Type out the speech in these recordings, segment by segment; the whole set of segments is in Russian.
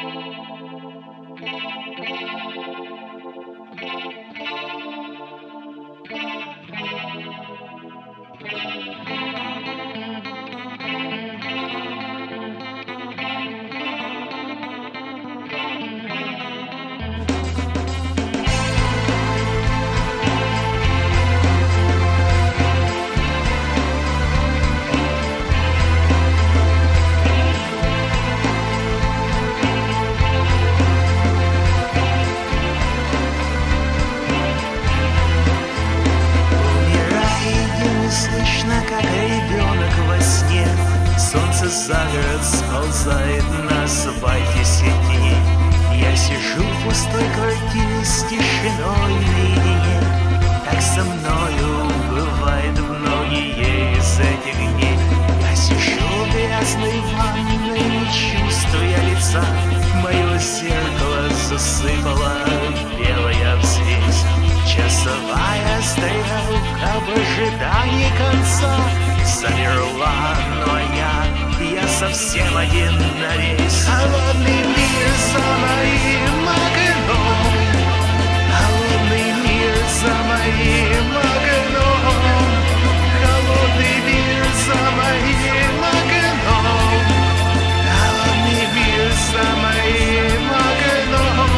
За город сползает на асфальте сети. Я сижу в пустой квартире с тишиной наедине. Так со мною бывает многие из этих дней. Я сижу в грязной ванной, не чувствуя лица. Мое зеркало засыпала белая взвесь. Часовая стрелка в ожидании конца замерла, но я совсем один на весь. Холодный мир за моим окном, холодный мир за моим окном, холодный мир за моим окном, холодный мир за моим окном.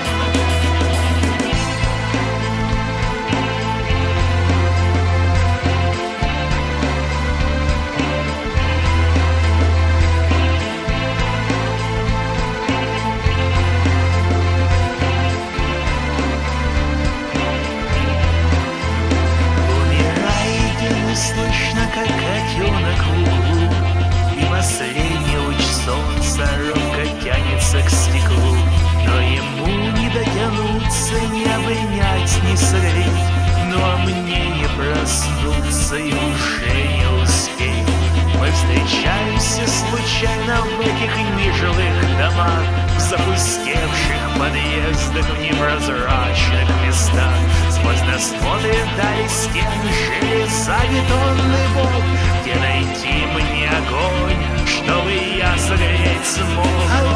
Слышно, как котенок в углу, и последний луч солнца робко тянется к стеклу. Но ему не дотянуться, не обнять, не согреть. Ну а мне не проснуться и уже не успеть. Мы встречаемся случайно в этих нежилых домах, в запустевших подъездах, в непрозрачных местах. Сквозь нас смотрит вдали стены железобетонный бок, где найти мне огонь, чтобы я согреть смог.